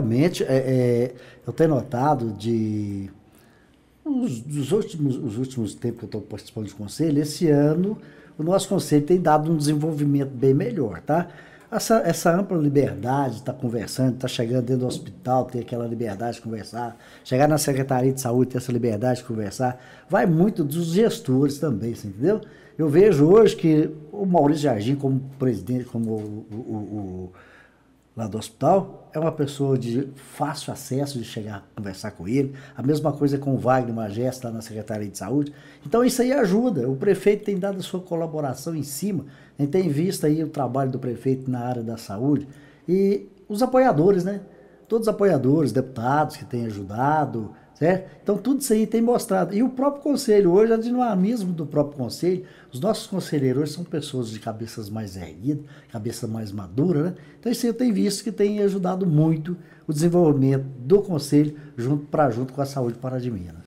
realmente, eu tenho notado os últimos tempos que eu estou participando de conselho, esse ano o nosso conselho tem dado um desenvolvimento bem melhor, tá? Essa ampla liberdade de estar conversando, estar chegando dentro do hospital, ter aquela liberdade de conversar, chegar na Secretaria de Saúde, ter essa liberdade de conversar, vai muito dos gestores também, você entendeu? Eu vejo hoje que o Maurício Jardim, como presidente, como lá do hospital, é uma pessoa de fácil acesso de chegar a conversar com ele. A mesma coisa com o Wagner Magesta lá na Secretaria de Saúde. Então isso aí ajuda. O prefeito tem dado a sua colaboração em cima. A gente tem visto aí o trabalho do prefeito na área da saúde. E os apoiadores, né? Todos os apoiadores, deputados que têm ajudado, certo? Então tudo isso aí tem mostrado. E o próprio conselho hoje, a dinamismo do próprio conselho, os nossos conselheiros hoje são pessoas de cabeças mais erguidas, cabeça mais madura, né? Então isso aí eu tenho visto que tem ajudado muito o desenvolvimento do conselho junto com a saúde para de Minas.